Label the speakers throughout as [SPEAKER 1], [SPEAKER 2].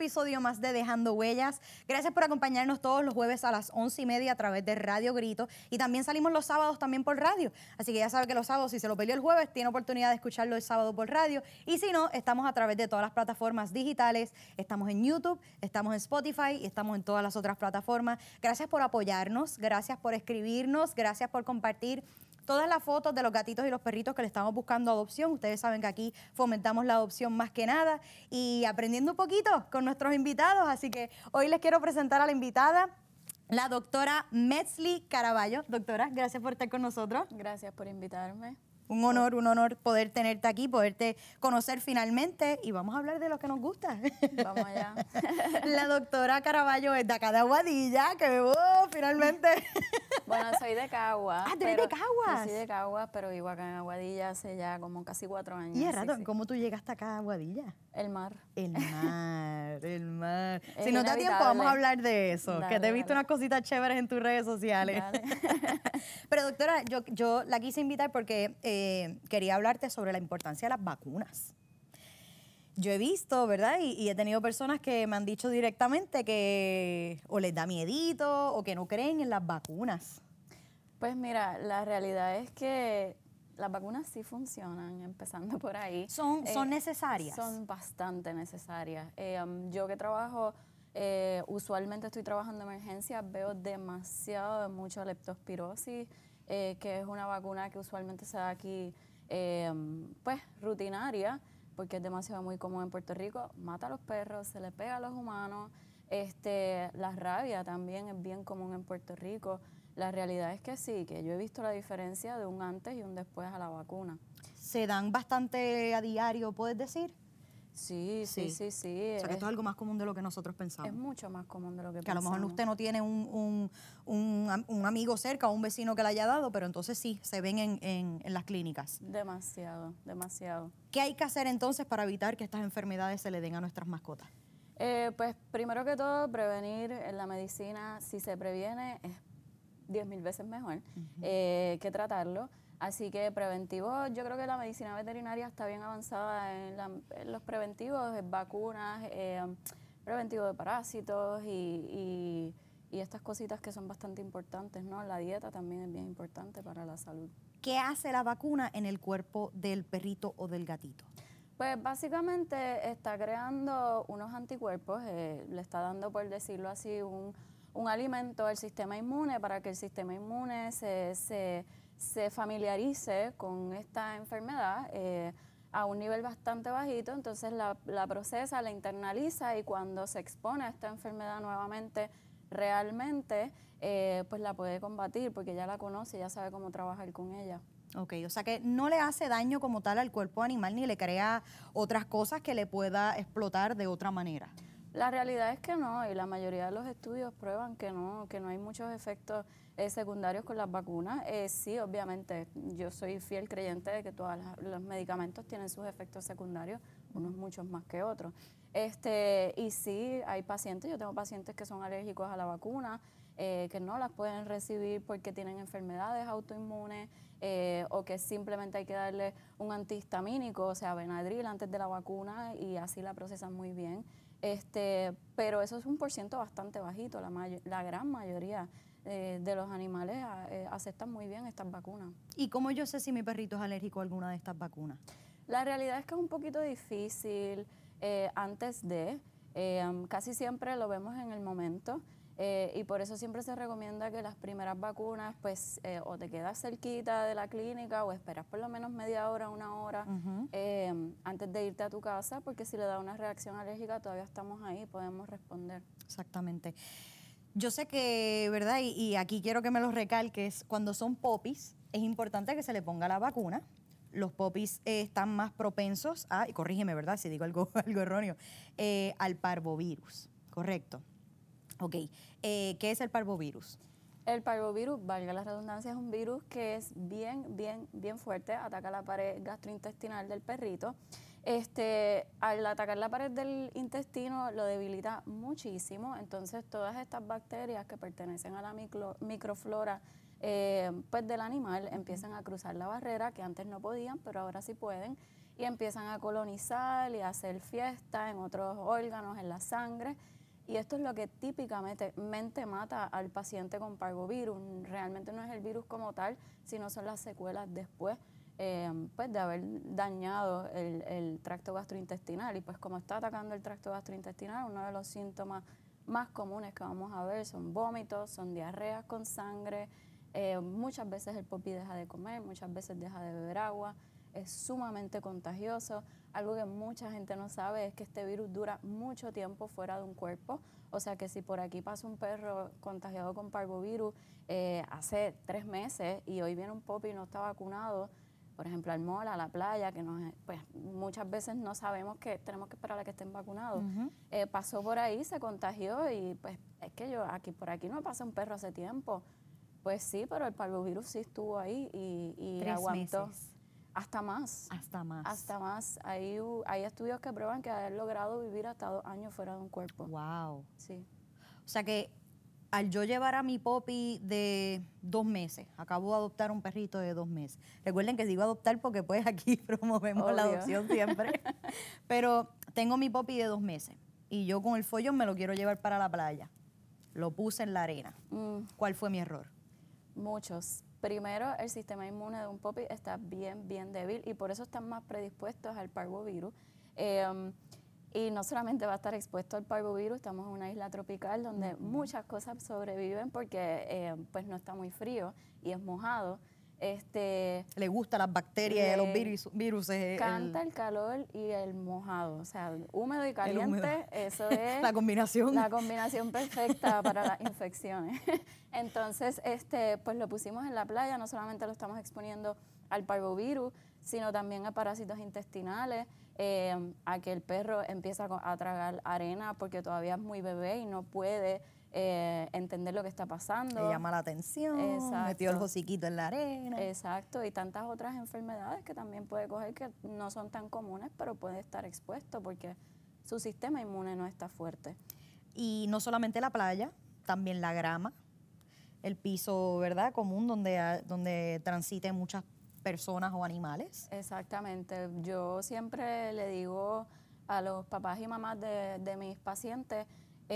[SPEAKER 1] episodio más de Dejando Huellas. Gracias por acompañarnos todos los jueves a las 11:30 a través de Radio Grito. Y también salimos los sábados también por radio. Así que ya sabe que los sábados, si se lo perdió el jueves, tiene oportunidad de escucharlo el sábado por radio. Y si no, estamos a través de todas las plataformas digitales. Estamos en YouTube, estamos en Spotify y estamos en todas las otras plataformas. Gracias por apoyarnos, gracias por escribirnos, gracias por compartir todas las fotos de los gatitos y los perritos que le estamos buscando adopción. Ustedes saben que aquí fomentamos la adopción más que nada y aprendiendo un poquito con nuestros invitados. Así que hoy les quiero presentar a la invitada, la doctora Metzli Caraballo. Doctora, gracias por estar con nosotros.
[SPEAKER 2] Gracias por invitarme.
[SPEAKER 1] Un honor poder tenerte aquí, poderte conocer finalmente y vamos a hablar de lo que nos gusta.
[SPEAKER 2] Vamos allá.
[SPEAKER 1] La doctora Caraballo es de acá de Aguadilla, que finalmente.
[SPEAKER 2] Bueno, soy de Caguas.
[SPEAKER 1] Ah, ¿tú eres de Caguas?
[SPEAKER 2] Yo soy de Caguas, pero vivo acá en Aguadilla hace ya como casi 4 años.
[SPEAKER 1] Y es rato,
[SPEAKER 2] sí.
[SPEAKER 1] ¿cómo tú llegaste acá a Aguadilla?
[SPEAKER 2] El mar.
[SPEAKER 1] El mar, el mar.
[SPEAKER 2] Es
[SPEAKER 1] Si no te da tiempo, vamos a hablar de eso.
[SPEAKER 2] Dale,
[SPEAKER 1] que te he visto
[SPEAKER 2] dale.
[SPEAKER 1] unas cositas chéveres en tus redes sociales. Pero doctora, yo la quise invitar porque quería hablarte sobre la importancia de las vacunas. Yo he visto, ¿verdad? Y he tenido personas que me han dicho directamente que o les da miedito o que no creen en las vacunas.
[SPEAKER 2] Pues mira, la realidad es que las vacunas sí funcionan, empezando por ahí.
[SPEAKER 1] ¿Son necesarias?
[SPEAKER 2] Son bastante necesarias. Yo que trabajo, usualmente estoy trabajando en emergencias, veo mucho leptospirosis, que es una vacuna que usualmente se da aquí, pues, rutinaria, porque es demasiado muy común en Puerto Rico. Mata a los perros, se le pega a los humanos. La rabia también es bien común en Puerto Rico. La realidad es que sí, que yo he visto la diferencia de un antes y un después a la vacuna.
[SPEAKER 1] ¿Se dan bastante a diario, puedes decir?
[SPEAKER 2] Sí.
[SPEAKER 1] O sea, que esto es algo más común de lo que nosotros pensamos.
[SPEAKER 2] Es mucho más común de lo que
[SPEAKER 1] Que a lo
[SPEAKER 2] pensamos.
[SPEAKER 1] mejor usted no tiene un amigo cerca o un vecino que le haya dado, pero entonces sí, se ven en las clínicas.
[SPEAKER 2] Demasiado.
[SPEAKER 1] ¿Qué hay que hacer entonces para evitar que estas enfermedades se le den a nuestras mascotas?
[SPEAKER 2] Pues primero que todo, prevenir en la medicina, si se previene, es 10,000 veces mejor que tratarlo. Así que preventivo, yo creo que la medicina veterinaria está bien avanzada en los preventivos, vacunas, preventivo de parásitos y estas cositas que son bastante importantes, ¿no? La dieta también es bien importante para la salud.
[SPEAKER 1] ¿Qué hace la vacuna en el cuerpo del perrito o del gatito?
[SPEAKER 2] Pues básicamente está creando unos anticuerpos, le está dando, por decirlo así, un alimento al sistema inmune para que el sistema inmune se familiarice con esta enfermedad a un nivel bastante bajito, entonces la procesa, la internaliza y cuando se expone a esta enfermedad nuevamente realmente, pues la puede combatir porque ya la conoce, ya sabe cómo trabajar con ella.
[SPEAKER 1] Ok, o sea que no le hace daño como tal al cuerpo animal ni le crea otras cosas que le pueda explotar de otra manera.
[SPEAKER 2] La realidad es que no, y la mayoría de los estudios prueban que no hay muchos efectos secundarios con las vacunas. Sí, obviamente, yo soy fiel creyente de que todos los medicamentos tienen sus efectos secundarios, unos muchos más que otros. Y sí, hay pacientes, yo tengo pacientes que son alérgicos a la vacuna, que no las pueden recibir porque tienen enfermedades autoinmunes o que simplemente hay que darle un antihistamínico, o sea, Benadryl antes de la vacuna y así la procesan muy bien. Pero eso es un % bastante bajito, la gran mayoría de los animales aceptan muy bien estas vacunas.
[SPEAKER 1] ¿Y cómo yo sé si mi perrito es alérgico a alguna de estas vacunas?
[SPEAKER 2] La realidad es que es un poquito difícil antes de, casi siempre lo vemos en el momento. Y por eso siempre se recomienda que las primeras vacunas, pues, o te quedas cerquita de la clínica o esperas por lo menos media hora, 1 hora antes de irte a tu casa, porque si le da una reacción alérgica todavía estamos ahí, podemos responder.
[SPEAKER 1] Exactamente. Yo sé que, ¿verdad? Y aquí quiero que me lo recalques, cuando son popis, es importante que se le ponga la vacuna. Los popis están más propensos a, y corrígeme, ¿verdad? Si digo algo erróneo, al parvovirus, ¿correcto? Ok, ¿qué es el parvovirus?
[SPEAKER 2] El parvovirus, valga la redundancia, es un virus que es bien fuerte, ataca la pared gastrointestinal del perrito. Al atacar la pared del intestino lo debilita muchísimo, entonces todas estas bacterias que pertenecen a la microflora pues del animal empiezan a cruzar la barrera, que antes no podían, pero ahora sí pueden, y empiezan a colonizar y a hacer fiesta en otros órganos, en la sangre. Y esto es lo que típicamente mata al paciente con parvovirus. Realmente no es el virus como tal, sino son las secuelas después pues de haber dañado el tracto gastrointestinal. Y pues como está atacando el tracto gastrointestinal, uno de los síntomas más comunes que vamos a ver son vómitos, son diarreas con sangre, muchas veces el popi deja de comer, muchas veces deja de beber agua, es sumamente contagioso. Algo que mucha gente no sabe es que este virus dura mucho tiempo fuera de un cuerpo, o sea que si por aquí pasa un perro contagiado con parvovirus hace 3 meses y hoy viene un popi y no está vacunado, por ejemplo, al mall, a la playa, que pues muchas veces no sabemos que tenemos que esperar a que estén vacunados. Pasó por ahí, se contagió y pues es que por aquí no me pasa un perro hace tiempo. Pues sí, pero el parvovirus sí estuvo ahí y
[SPEAKER 1] 3
[SPEAKER 2] aguantó.
[SPEAKER 1] meses.
[SPEAKER 2] Hasta más.
[SPEAKER 1] Hasta más.
[SPEAKER 2] Hasta más. Hay estudios que prueban que haber logrado vivir hasta 2 años fuera de un cuerpo.
[SPEAKER 1] Wow.
[SPEAKER 2] Sí.
[SPEAKER 1] O sea que al yo llevar a mi Poppy de 2 meses, acabo de adoptar un perrito de 2 meses. Recuerden que digo adoptar porque pues aquí promovemos la
[SPEAKER 2] Obvio.
[SPEAKER 1] adopción siempre. Pero tengo mi Poppy de 2 meses y yo con el follón me lo quiero llevar para la playa. Lo puse en la arena. ¿Cuál fue mi error?
[SPEAKER 2] Muchos. Primero, el sistema inmune de un popi está bien débil y por eso están más predispuestos al parvovirus. Y no solamente va a estar expuesto al parvovirus, estamos en una isla tropical donde muchas cosas sobreviven porque pues no está muy frío y es mojado.
[SPEAKER 1] Le gustan las bacterias y los virus.
[SPEAKER 2] Canta el calor y el mojado, o sea, húmedo y caliente,
[SPEAKER 1] húmedo.
[SPEAKER 2] Eso es
[SPEAKER 1] La combinación.
[SPEAKER 2] la combinación perfecta para las infecciones. Entonces, pues lo pusimos en la playa, no solamente lo estamos exponiendo al parvovirus, sino también a parásitos intestinales, a que el perro empieza a tragar arena porque todavía es muy bebé y no puede entender lo que está pasando.
[SPEAKER 1] Le llama la atención,
[SPEAKER 2] Exacto.
[SPEAKER 1] metió el hociquito en la arena.
[SPEAKER 2] Exacto, y tantas otras enfermedades que también puede coger que no son tan comunes, pero puede estar expuesto porque su sistema inmune no está fuerte.
[SPEAKER 1] Y no solamente la playa, también la grama, el piso, ¿verdad?, común donde transiten muchas personas o animales.
[SPEAKER 2] Exactamente. Yo siempre le digo a los papás y mamás de mis pacientes,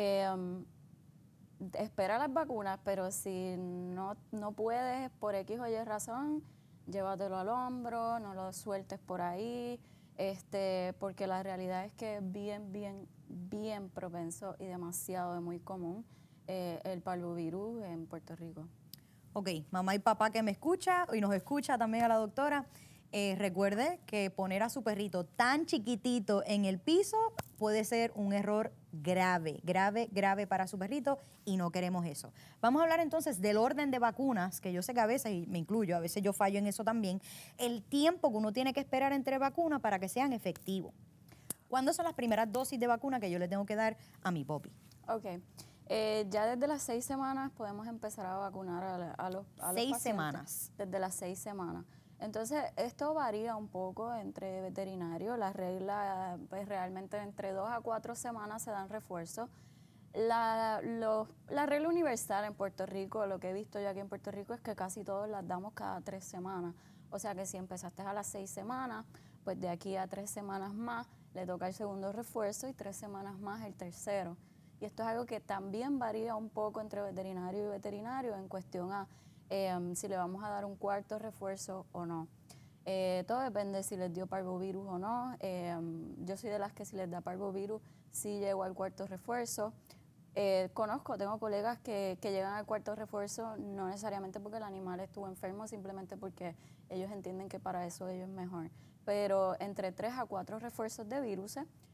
[SPEAKER 2] espera las vacunas, pero si no puedes por X o Y razón, llévatelo al hombro, no lo sueltes por ahí, porque la realidad es que es bien propenso y demasiado muy común el parvovirus en Puerto Rico.
[SPEAKER 1] Ok, mamá y papá que me escucha y nos escucha también a la doctora, recuerde que poner a su perrito tan chiquitito en el piso puede ser un error grave para su perrito y no queremos eso. Vamos a hablar entonces del orden de vacunas, que yo sé que a veces, y me incluyo, a veces yo fallo en eso también, el tiempo que uno tiene que esperar entre vacunas para que sean efectivos. ¿Cuándo son las primeras dosis de vacuna que yo le tengo que dar a mi Poppy?
[SPEAKER 2] Ok. Ya desde las 6 semanas podemos empezar a vacunar a los
[SPEAKER 1] 6
[SPEAKER 2] pacientes.
[SPEAKER 1] semanas.
[SPEAKER 2] Desde las 6 semanas. Entonces, esto varía un poco entre veterinarios. La regla, pues realmente entre 2 a 4 semanas se dan refuerzos. La regla universal en Puerto Rico, lo que he visto yo aquí en Puerto Rico, es que casi todos las damos cada 3 semanas. O sea que si empezaste a las 6 semanas, pues de aquí a 3 semanas más le toca el segundo refuerzo y 3 semanas más el tercero. Y esto es algo que también varía un poco entre veterinario y veterinario en cuestión a si le vamos a dar un cuarto refuerzo o no. Todo depende si les dio parvovirus o no. Yo soy de las que si les da parvovirus, sí llego al cuarto refuerzo. Tengo colegas que llegan al cuarto refuerzo no necesariamente porque el animal estuvo enfermo, simplemente porque ellos entienden que para eso ellos es mejor. Pero entre 3 a 4 refuerzos de virus,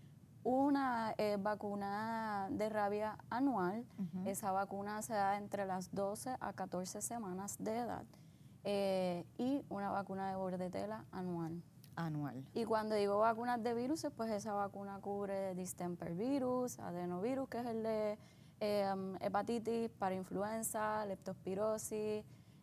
[SPEAKER 2] una vacuna de rabia anual. Esa vacuna se da entre las 12 a 14 semanas de edad. Y una vacuna de bordetela anual. Y cuando digo vacunas de virus, pues esa vacuna cubre distemper virus, adenovirus, que es el de hepatitis, parainfluenza, leptospirosis.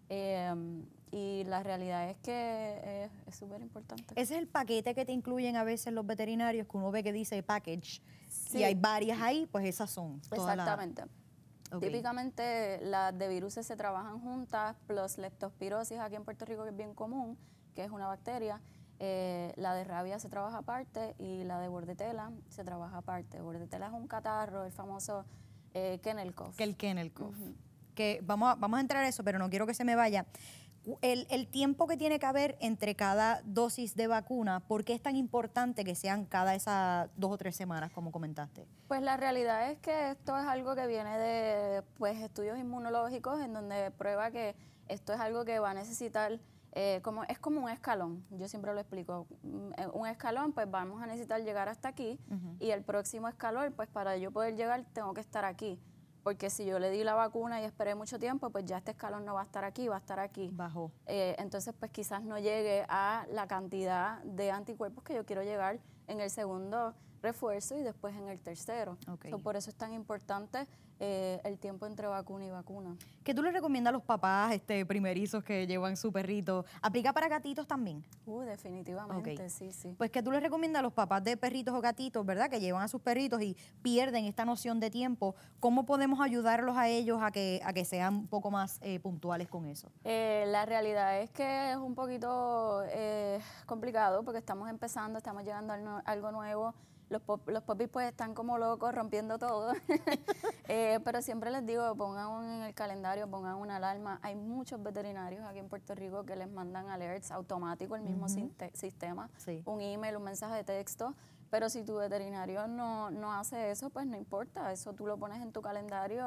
[SPEAKER 2] Y la realidad es que es súper importante.
[SPEAKER 1] Ese es el paquete que te incluyen a veces los veterinarios, que uno ve que dice package,
[SPEAKER 2] sí.
[SPEAKER 1] Y hay varias ahí, pues esas son.
[SPEAKER 2] Exactamente.
[SPEAKER 1] Okay.
[SPEAKER 2] Típicamente las de virus se trabajan juntas, plus leptospirosis aquí en Puerto Rico, que es bien común, que es una bacteria. La de rabia se trabaja aparte y la de bordetela se trabaja aparte. Bordetela es un catarro, el famoso kennel cough.
[SPEAKER 1] El kennel cough. Que vamos a entrar a eso, pero no quiero que se me vaya. El tiempo que tiene que haber entre cada dosis de vacuna, ¿por qué es tan importante que sean cada esas 2 o 3 semanas, como comentaste?
[SPEAKER 2] Pues la realidad es que esto es algo que viene de estudios inmunológicos en donde prueba que esto es algo que va a necesitar, es como un escalón, yo siempre lo explico. Un escalón, pues vamos a necesitar llegar hasta aquí y el próximo escalón, pues para yo poder llegar tengo que estar aquí. Porque si yo le di la vacuna y esperé mucho tiempo, pues ya este escalón no va a estar aquí, va a estar aquí.
[SPEAKER 1] Bajo.
[SPEAKER 2] Entonces, pues quizás no llegue a la cantidad de anticuerpos que yo quiero llegar en el segundo refuerzo y después en el tercero.
[SPEAKER 1] Okay.
[SPEAKER 2] Por eso es tan importante el tiempo entre vacuna y vacuna.
[SPEAKER 1] ¿Qué tú le recomiendas a los papás primerizos que llevan su perrito? ¿Aplica para gatitos también?
[SPEAKER 2] Definitivamente, sí.
[SPEAKER 1] Pues ¿qué tú le recomiendas a los papás de perritos o gatitos, verdad, que llevan a sus perritos y pierden esta noción de tiempo? ¿Cómo podemos ayudarlos a ellos a que sean un poco más puntuales con eso?
[SPEAKER 2] La realidad es que es un poquito complicado porque estamos empezando, estamos llegando a algo nuevo. Los popis pues están como locos rompiendo todo, pero siempre les digo, pongan en el calendario, pongan una alarma. Hay muchos veterinarios aquí en Puerto Rico que les mandan alerts automáticos, el mismo sistema, un email, un mensaje de texto, pero si tu veterinario no hace eso, pues no importa, eso tú lo pones en tu calendario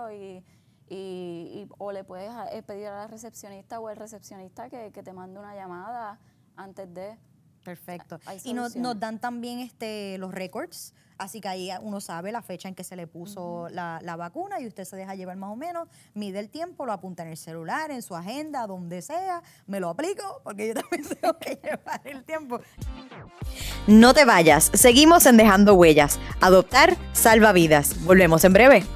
[SPEAKER 2] o le puedes pedir a la recepcionista o el recepcionista que te mande una llamada antes de...
[SPEAKER 1] Perfecto. Y nos dan también los records, así que ahí uno sabe la fecha en que se le puso la vacuna y usted se deja llevar más o menos, mide el tiempo, lo apunta en el celular, en su agenda, donde sea, me lo aplico porque yo también tengo que llevar el tiempo. No te vayas, seguimos en Dejando Huellas. Adoptar salva vidas. Volvemos en breve.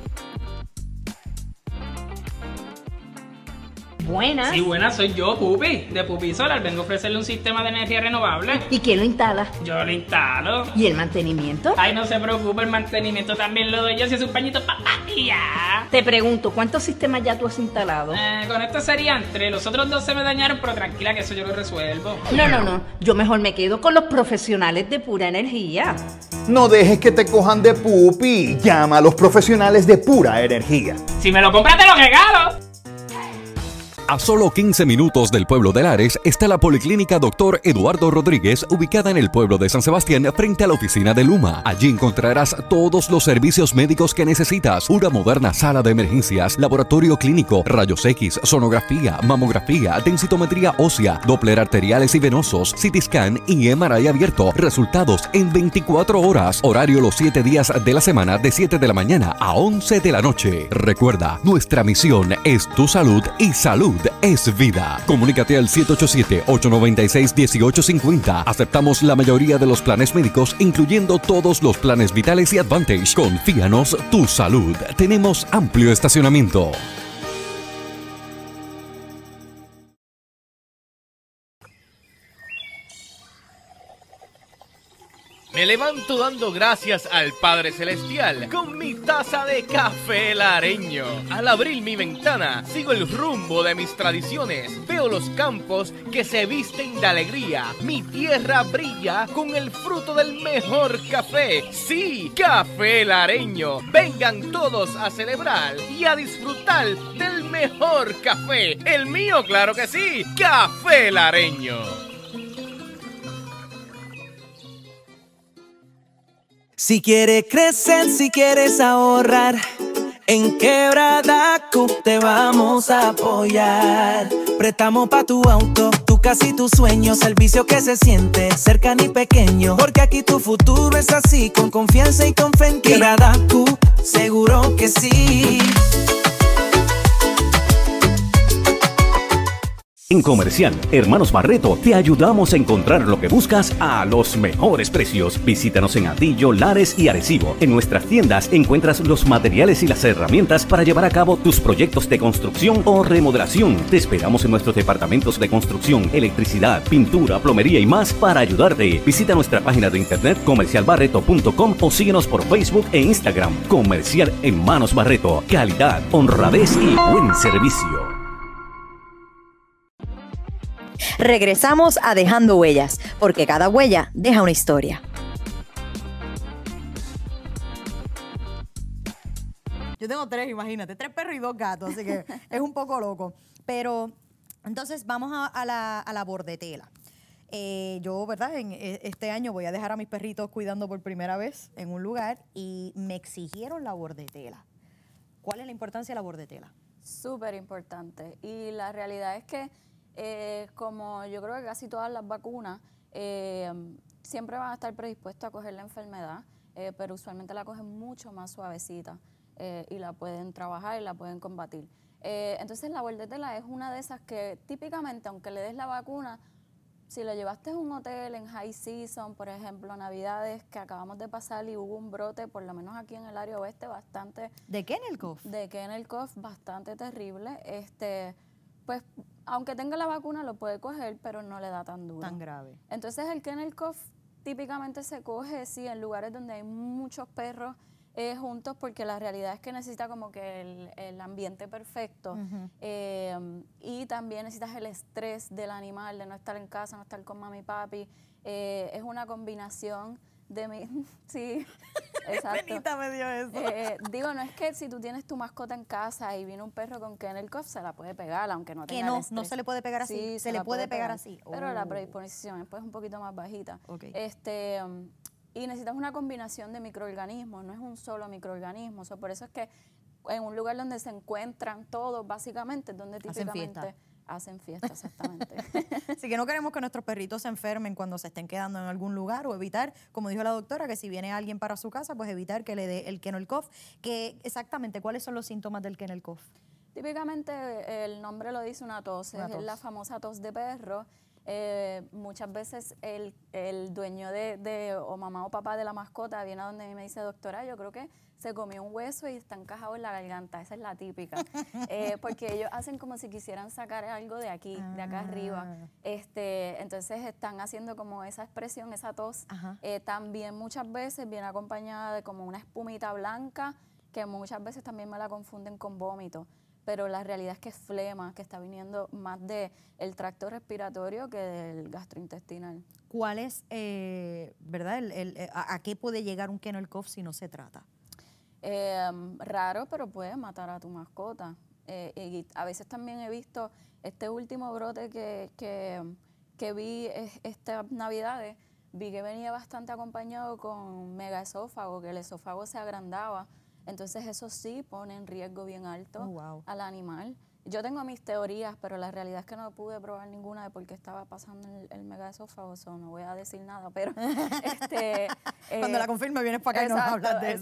[SPEAKER 3] Buenas. Sí, buenas, soy yo, Pupi, de Pupi Solar. Vengo a ofrecerle un sistema de energía renovable.
[SPEAKER 4] ¿Y quién lo instala?
[SPEAKER 3] Yo lo instalo.
[SPEAKER 4] ¿Y el mantenimiento?
[SPEAKER 3] Ay, no se preocupe, el mantenimiento también lo doy yo, si es un pañito y ya.
[SPEAKER 4] Te pregunto, ¿cuántos sistemas ya tú has instalado?
[SPEAKER 3] Con esto serían 3, los otros 2 se me dañaron, pero tranquila que eso yo lo resuelvo.
[SPEAKER 4] No, yo mejor me quedo con los profesionales de Pura Energía.
[SPEAKER 5] No dejes que te cojan de pupi, llama a los profesionales de Pura Energía.
[SPEAKER 3] Si me lo compras te lo regalo.
[SPEAKER 6] A solo 15 minutos del pueblo de Lares está la Policlínica Dr. Eduardo Rodríguez, ubicada en el pueblo de San Sebastián, frente a la oficina de Luma. Allí encontrarás todos los servicios médicos que necesitas: una moderna sala de emergencias, laboratorio clínico, rayos X, sonografía, mamografía, densitometría ósea, Doppler arteriales y venosos, CT scan y MRI abierto. Resultados en 24 horas. Horario los 7 días de la semana, de 7 de la mañana a 11 de la noche. Recuerda, nuestra misión es tu salud y salud es vida. Comunícate al 787-896-1850. Aceptamos la mayoría de los planes médicos, incluyendo todos los planes vitales y Advantage. Confíanos tu salud. Tenemos amplio estacionamiento.
[SPEAKER 7] Me levanto dando gracias al Padre Celestial con mi taza de café lareño. Al abrir mi ventana, sigo el rumbo de mis tradiciones. Veo los campos que se visten de alegría. Mi tierra brilla con el fruto del mejor café. Sí, café lareño. Vengan todos a celebrar y a disfrutar del mejor café. El mío, claro que sí, café lareño.
[SPEAKER 8] Si quieres crecer, si quieres ahorrar, en Quebradacu te vamos a apoyar. Préstamo pa' tu auto, tu casa y tus sueños, servicio que se siente cercano y pequeño. Porque aquí tu futuro es así, con confianza y con fe en Quebradacu, seguro que sí.
[SPEAKER 9] En Comercial Hermanos Barreto te ayudamos a encontrar lo que buscas a los mejores precios. Visítanos en Atillo, Lares y Arecibo. En nuestras tiendas encuentras los materiales y las herramientas para llevar a cabo tus proyectos de construcción o remodelación. Te esperamos en nuestros departamentos de construcción, electricidad, pintura, plomería y más para ayudarte. Visita nuestra página de internet comercialbarreto.com o síguenos por Facebook e Instagram. Comercial Hermanos Barreto. Calidad, honradez y buen servicio.
[SPEAKER 1] Regresamos a Dejando Huellas, porque cada huella deja una historia. Yo tengo 3, imagínate, 3 perros y 2 gatos, así que es un poco loco. Pero entonces vamos a la bordetela. Yo, ¿verdad? Este año voy a dejar a mis perritos cuidando por primera vez en un lugar y me exigieron la bordetela. ¿Cuál es la importancia de la bordetela?
[SPEAKER 2] Súper importante. Y la realidad es que, como yo creo que casi todas las vacunas, siempre van a estar predispuestos a coger la enfermedad, pero usualmente la cogen mucho más suavecita y la pueden trabajar y la pueden combatir. Entonces la bordetela es una de esas que típicamente, aunque le des la vacuna, si lo llevaste a un hotel en high season, por ejemplo, Navidades, que acabamos de pasar y hubo un brote, por lo menos aquí en el área oeste, bastante...
[SPEAKER 1] ¿De Kennel Cough?
[SPEAKER 2] De Kennel Cough, bastante terrible. Pues, aunque tenga la vacuna, lo puede coger, pero no le da tan duro.
[SPEAKER 1] Tan grave.
[SPEAKER 2] Entonces, el Kennel Cough típicamente se coge, sí, en lugares donde hay muchos perros juntos, porque la realidad es que necesita como que el ambiente perfecto. Y también necesitas el estrés del animal, de no estar en casa, no estar con mami y papi. Es una combinación de sí, exacto.
[SPEAKER 1] Penita me dio eso.
[SPEAKER 2] Digo, no es que si tú tienes tu mascota en casa y viene un perro con Kennel Cough, se la puede pegar, aunque no tenga el estrés.
[SPEAKER 1] No se le puede pegar así,
[SPEAKER 2] Sí,
[SPEAKER 1] se le puede pegar así.
[SPEAKER 2] Pero la predisposición es pues un poquito más bajita.
[SPEAKER 1] Okay.
[SPEAKER 2] Y necesitas una combinación de microorganismos, no es un solo microorganismo. Por eso es que en un lugar donde se encuentran todos, básicamente, donde típicamente hacen fiesta, exactamente.
[SPEAKER 1] Así que no queremos que nuestros perritos se enfermen cuando se estén quedando en algún lugar, o evitar, como dijo la doctora, que si viene alguien para su casa, pues evitar que le dé el Kennel Cough. Exactamente, ¿cuáles son los síntomas del Kennel Cough?
[SPEAKER 2] Típicamente el nombre lo dice, una tos. Es la famosa tos de perro. Muchas veces el dueño o mamá o papá de la mascota viene a donde mí me dice, doctora, yo creo que se comió un hueso y está encajado en la garganta. Esa es la típica. Porque ellos hacen como si quisieran sacar algo de aquí, de acá arriba. Entonces están haciendo como esa expresión, esa tos. También muchas veces viene acompañada de como una espumita blanca, que muchas veces también me la confunden con vómito. Pero la realidad es que es flema, que está viniendo más del tracto respiratorio que del gastrointestinal.
[SPEAKER 1] ¿Cuál es, verdad, a qué puede llegar un Kennel Cough si no se trata?
[SPEAKER 2] Raro, pero puede matar a tu mascota. Y a veces también he visto este último brote que vi estas Navidades, vi que venía bastante acompañado con megaesófago, que el esófago se agrandaba. Entonces eso sí pone en riesgo bien alto al animal. Yo tengo mis teorías, pero la realidad es que no pude probar ninguna de por qué estaba pasando el megaesófago, no voy a decir nada, pero
[SPEAKER 1] cuando la confirme vienes para acá y nos hablas de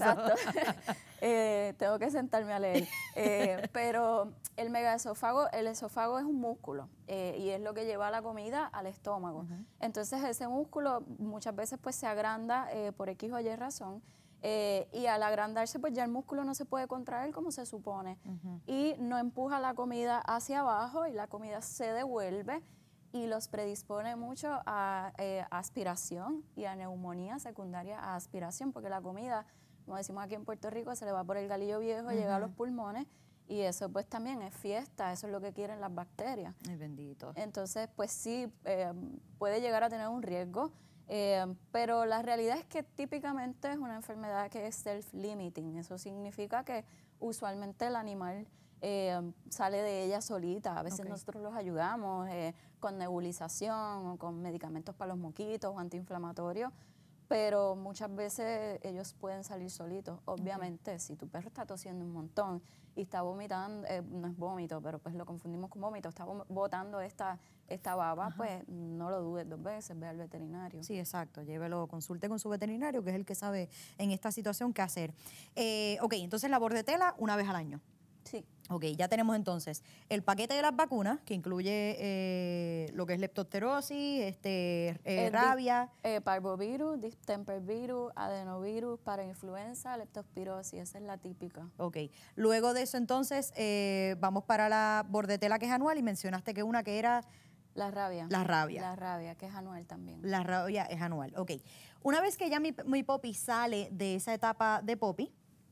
[SPEAKER 2] eso. Tengo que sentarme a leer. Pero el megaesófago, el esófago es un músculo y es lo que lleva la comida al estómago. Entonces ese músculo muchas veces pues se agranda por X o Y razón. Y al agrandarse, pues ya el músculo no se puede contraer como se supone. Y no empuja la comida hacia abajo y la comida se devuelve y los predispone mucho a aspiración y a neumonía secundaria a aspiración, porque la comida, como decimos aquí en Puerto Rico, se le va por el galillo viejo, llega a los pulmones y eso pues también es fiesta, eso es lo que quieren las bacterias.
[SPEAKER 1] Ay, bendito.
[SPEAKER 2] Entonces, pues sí, puede llegar a tener un riesgo. Pero la realidad es que típicamente es una enfermedad que es self-limiting. Eso significa que usualmente el animal sale de ella solita. A veces nosotros los ayudamos con nebulización o con medicamentos para los moquitos o antiinflamatorios, pero muchas veces ellos pueden salir solitos. Obviamente, si tu perro está tosiendo un montón y está vomitando, no es vómito, pero pues lo confundimos con vómito, está botando esta baba, pues no lo dudes 2 veces, ve al veterinario.
[SPEAKER 1] Sí, exacto, llévelo, consulte con su veterinario, que es el que sabe en esta situación qué hacer. Entonces la bordetela una vez al año.
[SPEAKER 2] Sí.
[SPEAKER 1] Ok, ya tenemos entonces el paquete de las vacunas, que incluye lo que es leptospirosis, rabia.
[SPEAKER 2] Parvovirus, distempervirus, adenovirus, parainfluenza, leptospirosis, esa es la típica.
[SPEAKER 1] Ok, luego de eso entonces vamos para la bordetela, que es anual, y mencionaste que una que era...
[SPEAKER 2] La rabia.
[SPEAKER 1] La rabia.
[SPEAKER 2] La rabia, que es anual también.
[SPEAKER 1] La rabia es anual, ok. Una vez que ya mi Poppy sale de esa etapa de Poppy,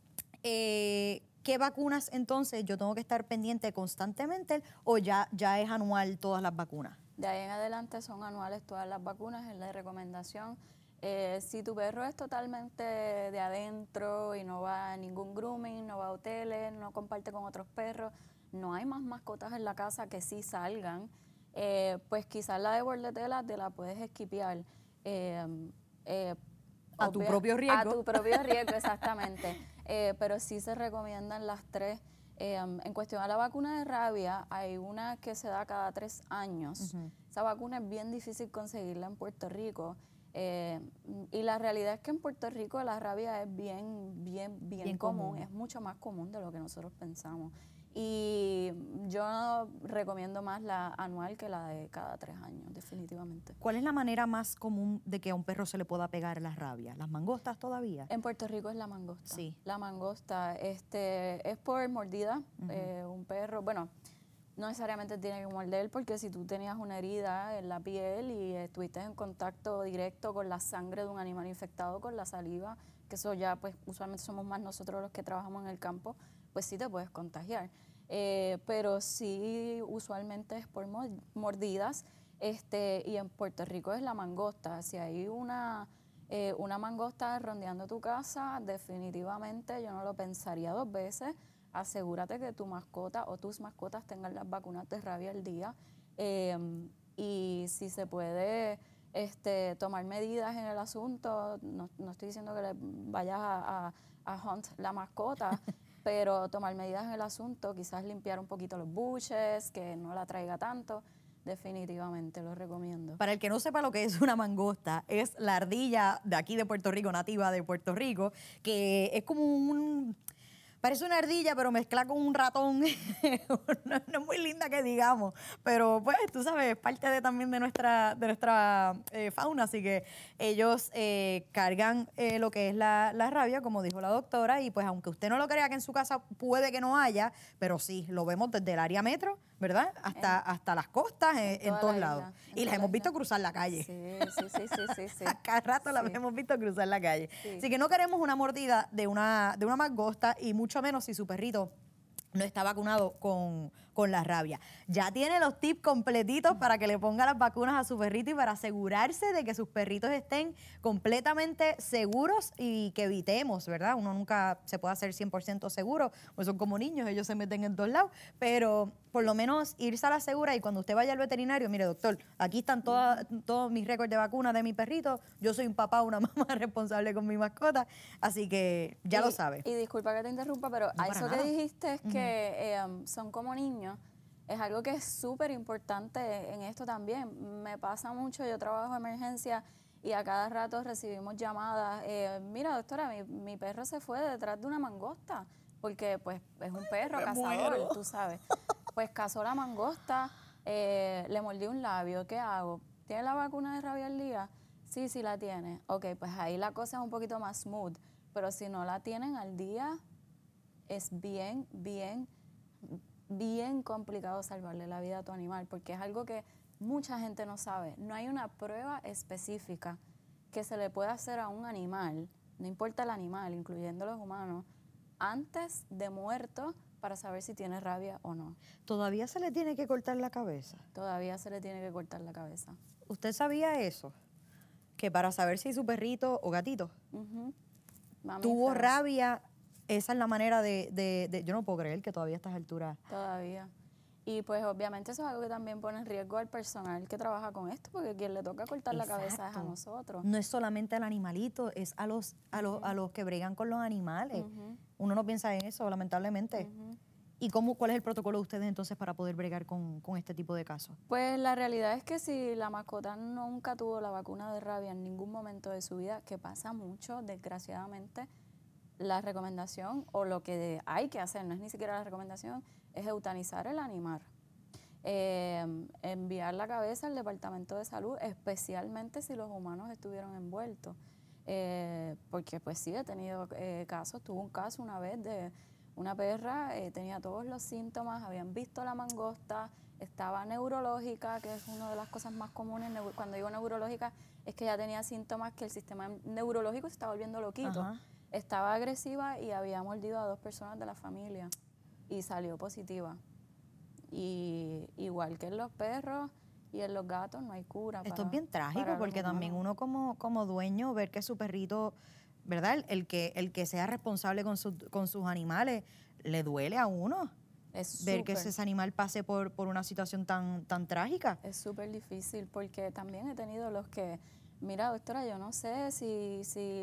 [SPEAKER 1] ¿qué vacunas entonces yo tengo que estar pendiente constantemente o ya es anual todas las vacunas?
[SPEAKER 2] De ahí en adelante son anuales todas las vacunas, es la recomendación. Si tu perro es totalmente de adentro y no va a ningún grooming, no va a hoteles, no comparte con otros perros, no hay más mascotas en la casa que sí salgan, pues quizás la de bordetela te la puedes esquipear.
[SPEAKER 1] A tu propio riesgo.
[SPEAKER 2] A tu propio riesgo, exactamente. Pero sí se recomiendan las 3. En cuestión a la vacuna de rabia, hay una que se da cada 3 años. Esa vacuna es bien difícil conseguirla en Puerto Rico. Y la realidad es que en Puerto Rico la rabia es bien común. Es mucho más común de lo que nosotros pensamos. Y yo recomiendo más la anual que la de cada 3 años, definitivamente.
[SPEAKER 1] ¿Cuál es la manera más común de que a un perro se le pueda pegar la rabia? ¿Las mangostas todavía?
[SPEAKER 2] En Puerto Rico es la mangosta.
[SPEAKER 1] Sí.
[SPEAKER 2] La mangosta es por mordida. Un perro, bueno, no necesariamente tiene que morder, porque si tú tenías una herida en la piel y estuviste en contacto directo con la sangre de un animal infectado, con la saliva, que eso ya pues usualmente somos más nosotros los que trabajamos en el campo, pues sí te puedes contagiar. Pero sí usualmente es por mordidas, y en Puerto Rico es la mangosta. Si hay una mangosta rondeando tu casa, definitivamente yo no lo pensaría 2 veces. Asegúrate que tu mascota o tus mascotas tengan las vacunas de rabia al día, y si se puede tomar medidas en el asunto, no estoy diciendo que le vayas a hunt la mascota, pero tomar medidas en el asunto, quizás limpiar un poquito los buches, que no la traiga tanto, definitivamente lo recomiendo.
[SPEAKER 1] Para el que no sepa lo que es una mangosta, es la ardilla de aquí de Puerto Rico, nativa de Puerto Rico, que es como parece una ardilla, pero mezcla con un ratón. No es muy linda que digamos, pero pues tú sabes, es parte también de nuestra fauna, así que ellos cargan lo que es la rabia, como dijo la doctora, y pues aunque usted no lo crea que en su casa puede que no haya, pero sí, lo vemos desde el área metro, ¿verdad? Hasta las costas, en todos lados. Y las hemos visto cruzar la calle.
[SPEAKER 2] Sí.
[SPEAKER 1] A cada rato las hemos visto cruzar la calle. Sí. Así que no queremos una mordida de una mangosta, y mucho menos si su perrito no está vacunado con la rabia. Ya tiene los tips completitos para que le ponga las vacunas a su perrito y para asegurarse de que sus perritos estén completamente seguros y que evitemos, ¿verdad? Uno nunca se puede hacer 100% seguro, pues son como niños, ellos se meten en todos lados, pero por lo menos irse a la segura. Y cuando usted vaya al veterinario, mire, doctor, aquí están todos mis récords de vacunas de mi perrito, yo soy un papá o una mamá responsable con mi mascota, así que ya lo sabe.
[SPEAKER 2] Y disculpa que te interrumpa, pero
[SPEAKER 1] no,
[SPEAKER 2] a eso
[SPEAKER 1] nada.
[SPEAKER 2] que dijiste es que son como niños, es algo que es súper importante en esto también. Me pasa mucho, yo trabajo en emergencia y a cada rato recibimos llamadas. Mira, doctora, mi perro se fue detrás de una mangosta, porque pues es un perro cazador, tú sabes. Pues cazó la mangosta, le mordí un labio, ¿qué hago? ¿Tiene la vacuna de rabia al día? Sí, sí la tiene. Ok, pues ahí la cosa es un poquito más smooth, pero si no la tienen al día, es bien complicado salvarle la vida a tu animal, porque es algo que mucha gente no sabe. No hay una prueba específica que se le pueda hacer a un animal, no importa el animal, incluyendo los humanos, antes de muerto, para saber si tiene rabia o no.
[SPEAKER 1] ¿Todavía se le tiene que cortar la cabeza?
[SPEAKER 2] Todavía se le tiene que cortar la cabeza.
[SPEAKER 1] ¿Usted sabía eso? Que para saber si su perrito o gatito tuvo rabia, esa es la manera de... Yo no puedo creer que todavía a estas alturas...
[SPEAKER 2] Todavía. Y pues obviamente eso es algo que también pone en riesgo al personal que trabaja con esto, porque quien le toca cortar la cabeza es a nosotros.
[SPEAKER 1] No es solamente al animalito, es a los que bregan con los animales. Uno no piensa en eso, lamentablemente. ¿Y cuál es el protocolo de ustedes entonces para poder bregar con este tipo de casos?
[SPEAKER 2] Pues la realidad es que si la mascota nunca tuvo la vacuna de rabia en ningún momento de su vida, que pasa mucho, desgraciadamente, la recomendación o lo que hay que hacer, no es ni siquiera la recomendación, es eutanizar el animal. Enviar la cabeza al Departamento de Salud, especialmente si los humanos estuvieron envueltos. Porque pues sí, he tenido casos, tuve un caso una vez de una perra, tenía todos los síntomas, habían visto la mangosta, estaba neurológica, que es una de las cosas más comunes. Cuando digo neurológica, es que ya tenía síntomas que el sistema neurológico se estaba volviendo loquito. Ajá. Estaba agresiva y había mordido a 2 personas de la familia y salió positiva. Y igual que en los perros Y en los gatos no hay cura.
[SPEAKER 1] Esto es bien trágico porque también uno como dueño ver que su perrito, ¿verdad? El que sea responsable con sus animales, le duele a uno. Ver que ese animal pase por una situación tan yo
[SPEAKER 2] Es súper difícil porque también he tenido los que, mira, doctora, yo no sé si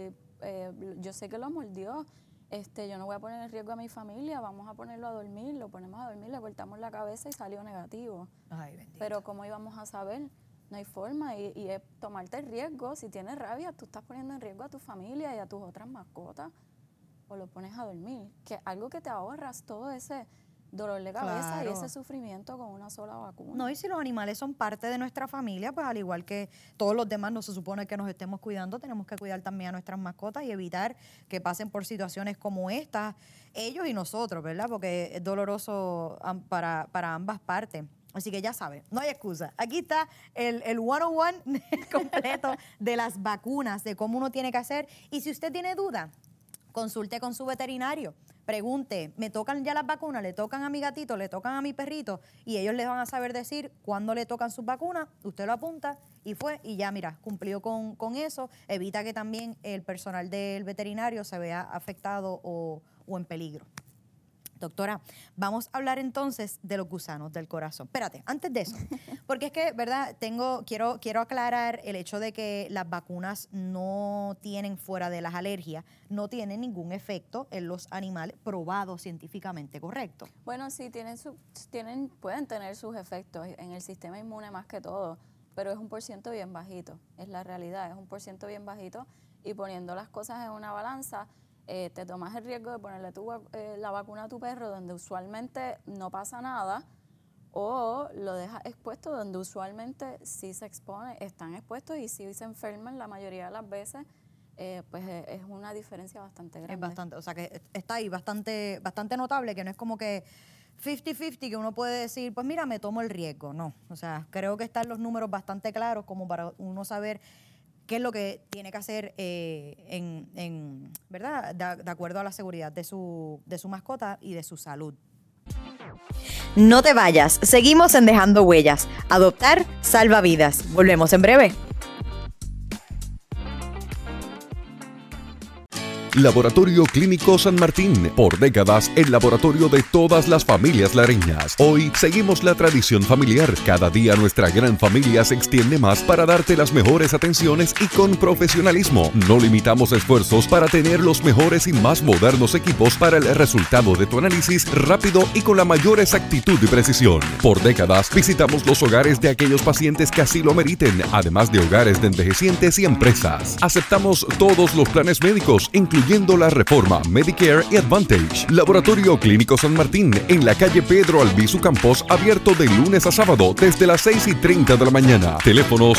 [SPEAKER 2] yo sé que lo mordió, yo no voy a poner en riesgo a mi familia, vamos a ponerlo a dormir, lo ponemos a dormir, le cortamos la cabeza y salió negativo.
[SPEAKER 1] Ay, bendito.
[SPEAKER 2] Pero ¿cómo íbamos a saber? No hay forma y es tomarte el riesgo. Si tienes rabia, tú estás poniendo en riesgo a tu familia y a tus otras mascotas o lo pones a dormir, que algo que te ahorras todo ese dolor de cabeza y ese sufrimiento con una sola vacuna.
[SPEAKER 1] No, y si los animales son parte de nuestra familia, pues al igual que todos los demás no se supone que nos estemos cuidando, tenemos que cuidar también a nuestras mascotas y evitar que pasen por situaciones como estas, ellos y nosotros, ¿verdad? Porque es doloroso para ambas partes. Así que ya saben, no hay excusa. Aquí está el 101 completo de las vacunas, de cómo uno tiene que hacer. Y si usted tiene duda, consulte con su veterinario. Pregunte, ¿me tocan ya las vacunas? ¿Le tocan a mi gatito? ¿Le tocan a mi perrito? Y ellos les van a saber decir cuándo le tocan sus vacunas. Usted lo apunta y ya, mira, cumplió con eso. Evita que también el personal del veterinario se vea afectado o en peligro. Doctora, vamos a hablar entonces de los gusanos del corazón. Espérate, antes de eso, porque es que, ¿verdad? Quiero aclarar el hecho de que las vacunas no tienen, fuera de las alergias, no tienen ningún efecto en los animales probado científicamente, ¿correcto?
[SPEAKER 2] Bueno, sí, pueden tener sus efectos en el sistema inmune más que todo, pero es un % bien bajito, es la realidad, es un % bien bajito y poniendo las cosas en una balanza, te tomas el riesgo de ponerle la vacuna a tu perro donde usualmente no pasa nada o lo dejas expuesto donde usualmente sí se expone, están expuestos y sí se enferman la mayoría de las veces, pues es una diferencia bastante grande.
[SPEAKER 1] Es bastante, o sea que está ahí bastante notable, que no es como que 50-50 que uno puede decir, pues mira, me tomo el riesgo. No, o sea, creo que están los números bastante claros como para uno saber qué es lo que tiene que hacer ¿verdad? De acuerdo a la seguridad de su mascota y de su salud. No te vayas, seguimos en Dejando Huellas. Adoptar salva vidas. Volvemos en breve.
[SPEAKER 6] Laboratorio Clínico San Martín, por décadas el laboratorio de todas las familias lareñas. Hoy seguimos la tradición familiar. Cada día nuestra gran familia se extiende más para darte las mejores atenciones y con profesionalismo. No limitamos esfuerzos para tener los mejores y más modernos equipos para el resultado de tu análisis rápido y con la mayor exactitud y precisión. Por décadas visitamos los hogares de aquellos pacientes que así lo meriten, además de hogares de envejecientes y empresas. Aceptamos todos los planes médicos, incluyendo la reforma Medicare y Advantage. Laboratorio Clínico San Martín, en la calle Pedro Albizu Campos, abierto de lunes a sábado desde las 6:30 de la mañana. Teléfono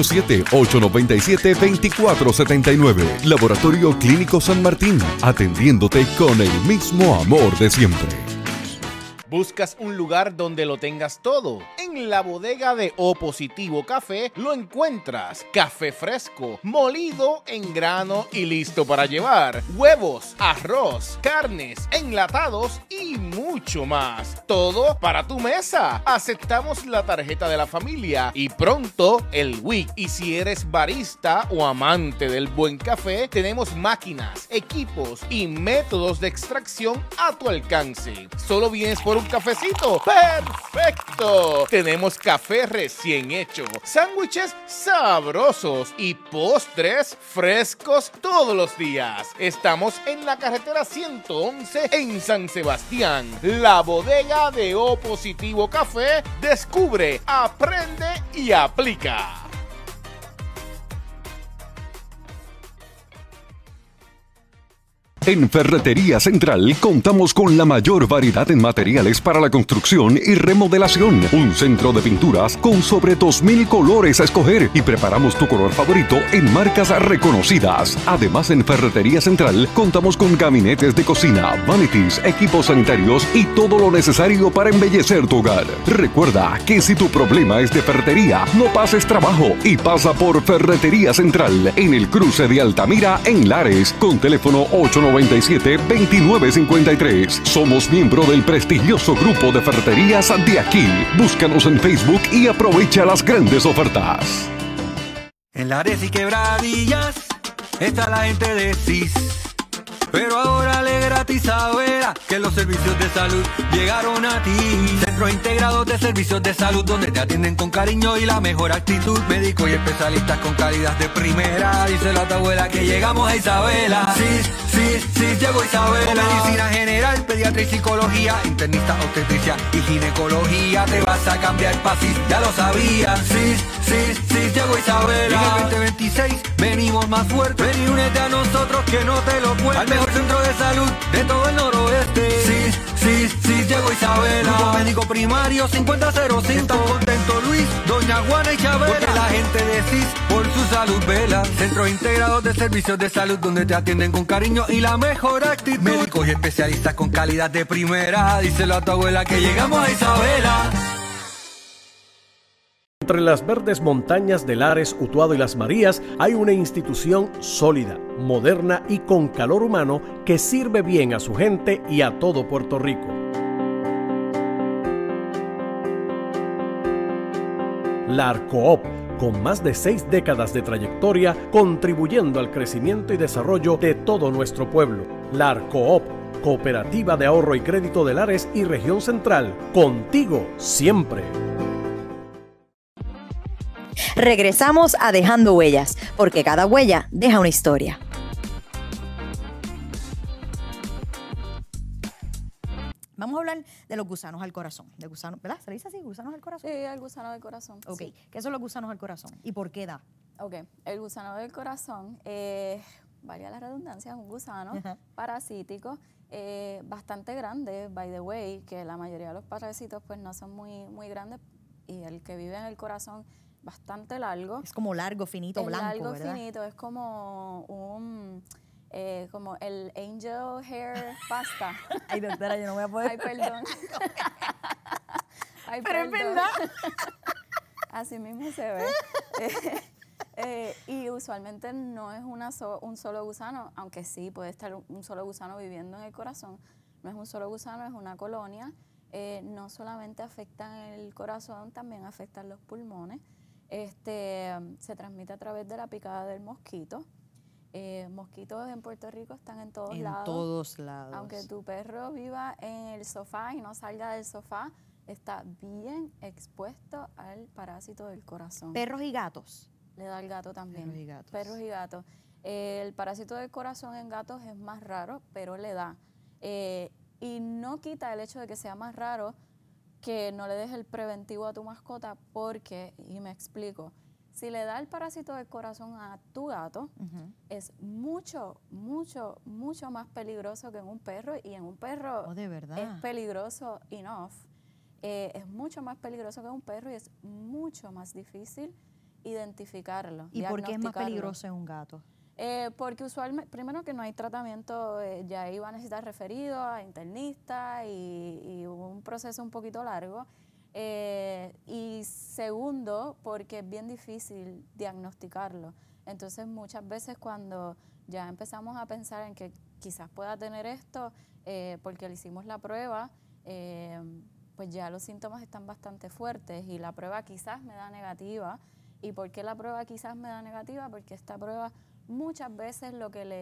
[SPEAKER 6] 787-897-2479. Laboratorio Clínico San Martín, atendiéndote con el mismo amor de siempre.
[SPEAKER 7] ¿Buscas un lugar donde lo tengas todo? En la bodega de O Positivo Café lo encuentras. Café fresco, molido en grano y listo para llevar. Huevos, arroz, carnes, enlatados y mucho más. Todo para tu mesa. Aceptamos la tarjeta de la familia y pronto el WIC. Y si eres barista o amante del buen café, tenemos máquinas, equipos y métodos de extracción a tu alcance. Solo vienes por un cafecito. ¡Perfecto! Tenemos café recién hecho, sándwiches sabrosos y postres frescos todos los días. Estamos en la carretera 111 en San Sebastián. La bodega de O Positivo Café. Descubre, aprende y aplica.
[SPEAKER 6] En Ferretería Central contamos con la mayor variedad en materiales para la construcción y remodelación. Un centro de pinturas con sobre 2,000 colores a escoger y preparamos tu color favorito en marcas reconocidas. Además, en Ferretería Central contamos con gabinetes de cocina, vanities, equipos sanitarios y todo lo necesario para embellecer tu hogar. Recuerda que si tu problema es de ferretería, no pases trabajo y pasa por Ferretería Central en el cruce de Altamira en Lares con teléfono 890 897-2953. Somos miembro del prestigioso grupo de ferreterías de aquí. Búscanos en Facebook y aprovecha las grandes ofertas.
[SPEAKER 10] En Lares y Quebradillas está la gente de CIS. Pero ahora le gratis a Vera que los servicios de salud llegaron a ti. Centros integrados de servicios de salud donde te atienden con cariño y la mejor actitud. Médicos y especialistas con calidad de primera. Díselo a tu abuela que llegamos a Isabela. Sí, llegó Isabela. Con medicina general, pediatría y psicología, internista, obstetricia y ginecología. Te vas a cambiar pa' CIS, ya lo sabías. Sí, llegó Isabela. Y en el 2026 venimos más fuerte. Ven y únete a nosotros que no te lo cuento. Al mejor centro de salud de todo el noroeste. Sí, llegó Isabela. Grupo médico primario 5005. Están contentos Luis, Doña Juana y Chabela. Porque la gente de CIS por su salud vela. Centros integrados de servicios de salud donde te atienden con cariño y la mejor actitud. Médicos y especialistas con calidad de primera. Díselo a tu abuela que llegamos a Isabela.
[SPEAKER 11] Entre las verdes montañas de Lares, Utuado y Las Marías hay una institución sólida, moderna y con calor humano que sirve bien a su gente y a todo Puerto Rico. La Arcoop, con más de 6 décadas de trayectoria, contribuyendo al crecimiento y desarrollo de todo nuestro pueblo. La Arcoop, Cooperativa de Ahorro y Crédito de Lares y Región Central, contigo siempre.
[SPEAKER 12] Regresamos a Dejando Huellas, porque cada huella deja una historia.
[SPEAKER 1] Vamos a hablar de los gusanos al corazón. De gusanos, ¿verdad? ¿Se le dice así? ¿Gusanos al corazón?
[SPEAKER 2] Sí, el gusano del corazón.
[SPEAKER 1] Ok.
[SPEAKER 2] Sí.
[SPEAKER 1] ¿Qué son los gusanos al corazón? ¿Y por qué da?
[SPEAKER 2] Ok. El gusano del corazón, valga la redundancia, es un gusano parasítico bastante grande, by the way, que la mayoría de los parásitos pues no son muy grandes, y el que vive en el corazón bastante largo.
[SPEAKER 1] Es como largo, finito, blanco,
[SPEAKER 2] largo,
[SPEAKER 1] ¿verdad?
[SPEAKER 2] finito, es como como el angel hair pasta.
[SPEAKER 1] Ay, doctora, yo no voy a poder.
[SPEAKER 2] Ay, perdón. Ay,
[SPEAKER 1] pero
[SPEAKER 2] perdón.
[SPEAKER 1] es verdad.
[SPEAKER 2] Así mismo se ve. Y usualmente no es un solo gusano, aunque sí puede estar un solo gusano viviendo en el corazón. No es un solo gusano, es una colonia. No solamente afectan el corazón, también afectan los pulmones. Se transmite a través de la picada del mosquito. Mosquitos en Puerto Rico están en todos lados.
[SPEAKER 1] En todos lados.
[SPEAKER 2] Aunque tu perro viva en el sofá y no salga del sofá, está bien expuesto al parásito del corazón.
[SPEAKER 1] ¿Perros y gatos?
[SPEAKER 2] Le da al gato también.
[SPEAKER 1] Perros y gatos.
[SPEAKER 2] Perros y gatos. El parásito del corazón en gatos es más raro, pero le da. Y no quita el hecho de que sea más raro que no le des el preventivo a tu mascota, porque, y me explico, si le da el parásito del corazón a tu gato, es mucho más peligroso que en un perro, y en un perro
[SPEAKER 1] ¿de verdad?
[SPEAKER 2] Es peligroso enough. Es mucho más peligroso que un perro y es mucho más difícil identificarlo.
[SPEAKER 1] ¿Y por qué es más peligroso en un gato?
[SPEAKER 2] Porque usualmente, primero que no hay tratamiento, ya iba a necesitar referido a internista y un proceso un poquito largo. Y segundo, porque es bien difícil diagnosticarlo. Entonces muchas veces cuando ya empezamos a pensar en que quizás pueda tener esto, porque le hicimos la prueba, pues ya los síntomas están bastante fuertes y la prueba quizás me da negativa. ¿Y por qué la prueba quizás me da negativa? Porque esta prueba muchas veces lo que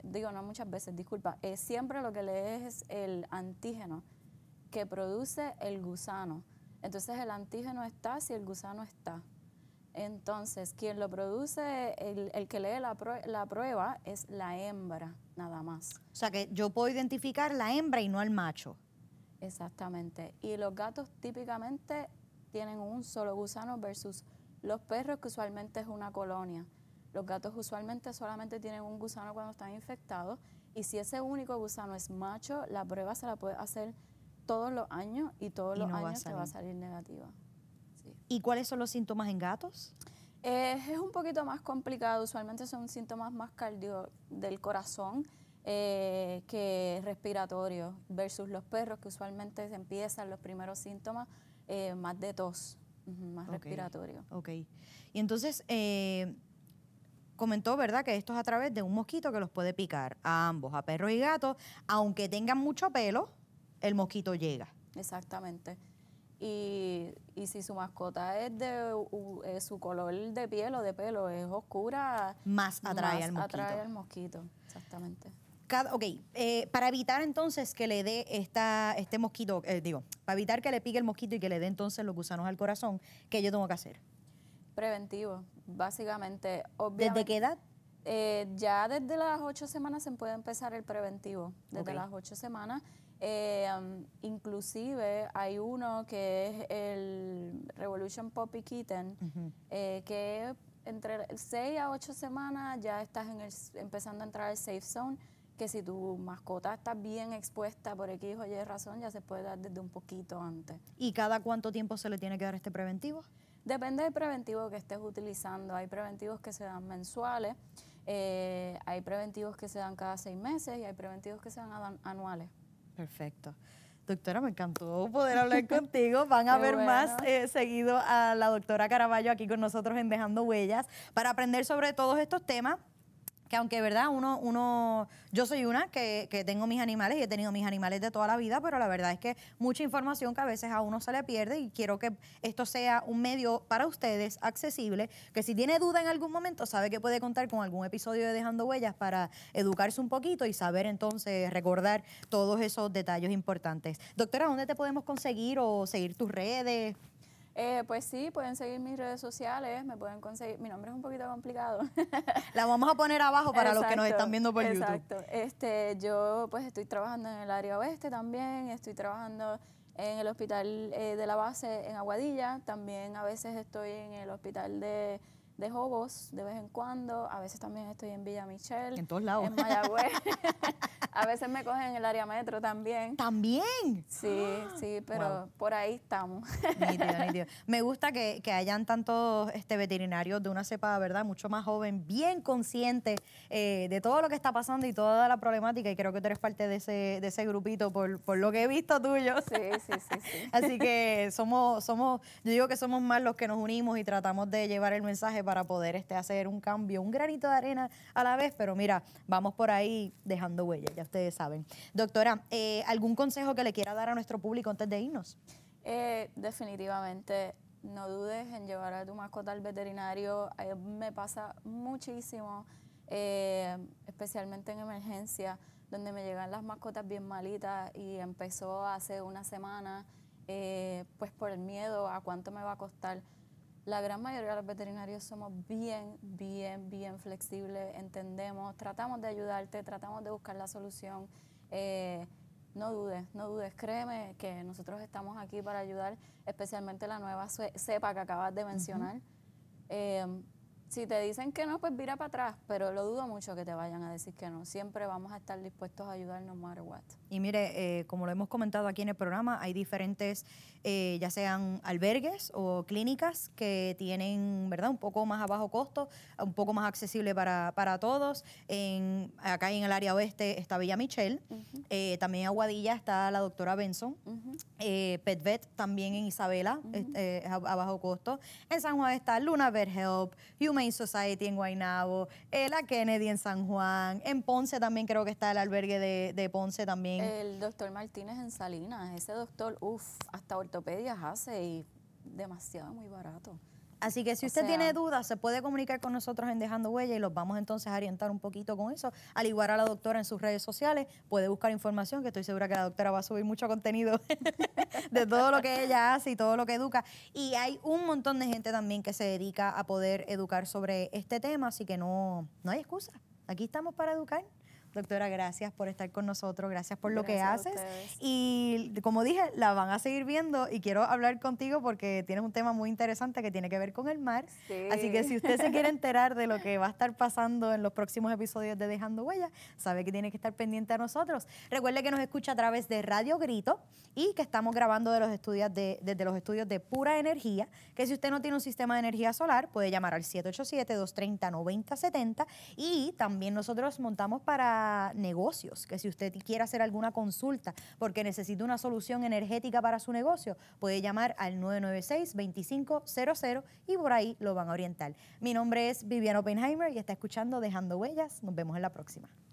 [SPEAKER 2] siempre lo que lee es el antígeno que produce el gusano. Entonces el antígeno está si el gusano está. Entonces quien lo produce, el que lee la prueba es la hembra, nada más.
[SPEAKER 1] O sea que yo puedo identificar la hembra y no al macho.
[SPEAKER 2] Exactamente. Y los gatos típicamente tienen un solo gusano versus los perros, que usualmente es una colonia. Los gatos usualmente solamente tienen un gusano cuando están infectados, y si ese único gusano es macho, la prueba se la puede hacer todos los años y todos los años te va a salir negativa. Sí.
[SPEAKER 1] ¿Y cuáles son los síntomas en gatos?
[SPEAKER 2] Es un poquito más complicado. Usualmente son síntomas más cardio del corazón que respiratorios, versus los perros, que usualmente empiezan los primeros síntomas más de tos, más respiratorio.
[SPEAKER 1] Ok. Y entonces, comentó, ¿verdad?, que esto es a través de un mosquito que los puede picar a ambos, a perros y gatos. Aunque tengan mucho pelo, el mosquito llega.
[SPEAKER 2] Exactamente. Y si su mascota es de su color de piel o de pelo es oscura,
[SPEAKER 1] más atrae al mosquito.
[SPEAKER 2] Atrae al mosquito, exactamente.
[SPEAKER 1] Para evitar entonces que le dé este mosquito, para evitar que le pique el mosquito y que le dé entonces los gusanos al corazón, ¿qué yo tengo que hacer?
[SPEAKER 2] Preventivo, básicamente.
[SPEAKER 1] ¿Desde qué edad?
[SPEAKER 2] Ya desde las 8 semanas se puede empezar el preventivo, desde las 8 semanas. Inclusive hay uno que es el Revolution Puppy Kitten, que entre 6 a 8 semanas ya estás empezando a entrar al safe zone, que si tu mascota está bien expuesta por X o Y razón, ya se puede dar desde un poquito antes.
[SPEAKER 1] ¿Y cada cuánto tiempo se le tiene que dar este preventivo?
[SPEAKER 2] Depende del preventivo que estés utilizando. Hay preventivos que se dan mensuales, hay preventivos que se dan cada 6 meses y hay preventivos que se dan anuales.
[SPEAKER 1] Perfecto. Doctora, me encantó poder hablar contigo. Van a ver más seguido a la doctora Caraballo aquí con nosotros en Dejando Huellas para aprender sobre todos estos temas. Que aunque, ¿verdad? Yo soy una que tengo mis animales y he tenido mis animales de toda la vida, pero la verdad es que mucha información que a veces a uno se le pierde y quiero que esto sea un medio para ustedes accesible, que si tiene duda en algún momento sabe que puede contar con algún episodio de Dejando Huellas para educarse un poquito y saber entonces recordar todos esos detalles importantes. Doctora, ¿dónde te podemos conseguir o seguir tus redes?
[SPEAKER 2] Pues sí, pueden seguir mis redes sociales, me pueden conseguir, mi nombre es un poquito complicado.
[SPEAKER 1] La vamos a poner abajo para los que nos están viendo por YouTube.
[SPEAKER 2] Exacto. Yo pues estoy trabajando en el área oeste también, estoy trabajando en el hospital de la base en Aguadilla, también a veces estoy en el hospital de Jobos de vez en cuando, a veces también estoy en Villa Michelle.
[SPEAKER 1] En todos lados.
[SPEAKER 2] En Mayagüez. A veces me cogen en el área metro también.
[SPEAKER 1] ¿También?
[SPEAKER 2] Sí, pero por ahí estamos.
[SPEAKER 1] Nítido. Me gusta que hayan tantos veterinarios de una cepa, ¿verdad?, mucho más joven, bien consciente de todo lo que está pasando y toda la problemática, y creo que tú eres parte de ese grupito por lo que he visto tuyo.
[SPEAKER 2] Sí.
[SPEAKER 1] Así que yo digo que somos más los que nos unimos y tratamos de llevar el mensaje para poder hacer un cambio, un granito de arena a la vez, pero mira, vamos por ahí dejando huellas, ya ustedes saben. Doctora, ¿algún consejo que le quiera dar a nuestro público antes de irnos?
[SPEAKER 2] Definitivamente, no dudes en llevar a tu mascota al veterinario. Me pasa muchísimo, especialmente en emergencia, donde me llegan las mascotas bien malitas y empezó hace una semana, pues por el miedo a cuánto me va a costar. La gran mayoría de los veterinarios somos bien flexibles, entendemos, tratamos de ayudarte, tratamos de buscar la solución. No dudes, créeme que nosotros estamos aquí para ayudar, especialmente la nueva cepa que acabas de mencionar. Si te dicen que no, pues vira para atrás, pero lo dudo mucho que te vayan a decir que no. Siempre vamos a estar dispuestos a ayudar no matter what.
[SPEAKER 1] Y mire, como lo hemos comentado aquí en el programa, hay diferentes, ya sean albergues o clínicas que tienen, ¿verdad?, un poco más a bajo costo, un poco más accesible para todos. Acá en el área oeste está Villa Michelle, también en Aguadilla está la doctora Benson, PetVet también en Isabela, a bajo costo. En San Juan está Luna Vet Help, Humane Society en Guaynabo, la Kennedy en San Juan, en Ponce también creo que está el albergue de Ponce también.
[SPEAKER 2] El doctor Martínez en Salinas, ese doctor, hasta ortopedias hace y demasiado muy barato.
[SPEAKER 1] Así que si usted tiene dudas, se puede comunicar con nosotros en Dejando Huella y los vamos entonces a orientar un poquito con eso. Al igual a la doctora en sus redes sociales, puede buscar información, que estoy segura que la doctora va a subir mucho contenido de todo lo que ella hace y todo lo que educa. Y hay un montón de gente también que se dedica a poder educar sobre este tema, así que no hay excusa. Aquí estamos para educar. Doctora, gracias por estar con nosotros, gracias por lo que haces. Y como dije, la van a seguir viendo y quiero hablar contigo porque tienes un tema muy interesante que tiene que ver con el mar.
[SPEAKER 2] Sí.
[SPEAKER 1] Así que si usted se quiere enterar de lo que va a estar pasando en los próximos episodios de Dejando Huellas, sabe que tiene que estar pendiente a nosotros. Recuerde que nos escucha a través de Radio Grito y que estamos grabando desde los estudios de Pura Energía, que si usted no tiene un sistema de energía solar, puede llamar al 787-230-9070 y también nosotros montamos para para negocios, que si usted quiere hacer alguna consulta porque necesita una solución energética para su negocio, puede llamar al 996-2500 y por ahí lo van a orientar. Mi nombre es Viviana Oppenheimer y está escuchando Dejando Huellas. Nos vemos en la próxima.